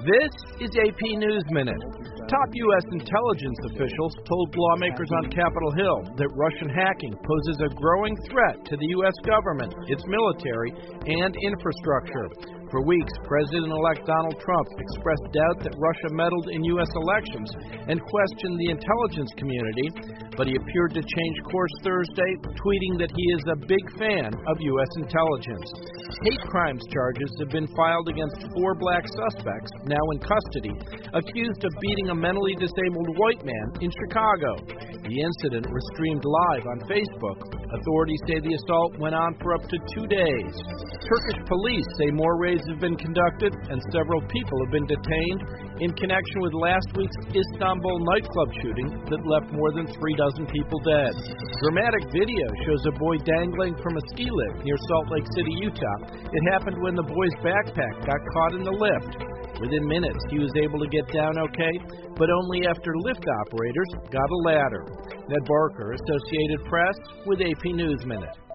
This is AP News Minute. Top U.S. intelligence officials told lawmakers on Capitol Hill that Russian hacking poses a growing threat to the U.S. government, its military, and infrastructure. For weeks, President-elect Donald Trump expressed doubt that Russia meddled in U.S. elections and questioned the intelligence community, but he appeared to change course Thursday, tweeting that he is a big fan of U.S. intelligence. Hate crimes charges have been filed against 4 black suspects, now in custody, accused of beating a mentally disabled white man in Chicago. The incident was streamed live on Facebook. Authorities say the assault went on for up to 2 days. Turkish police say more raids have been conducted and several people have been detained in connection with last week's Istanbul nightclub shooting that left more than 36 people dead. Dramatic video shows a boy dangling from a ski lift near Salt Lake City, Utah. It happened when the boy's backpack got caught in the lift. Within minutes, he was able to get down okay, but only after lift operators got a ladder. Ned Barker, Associated Press, with AP News Minute.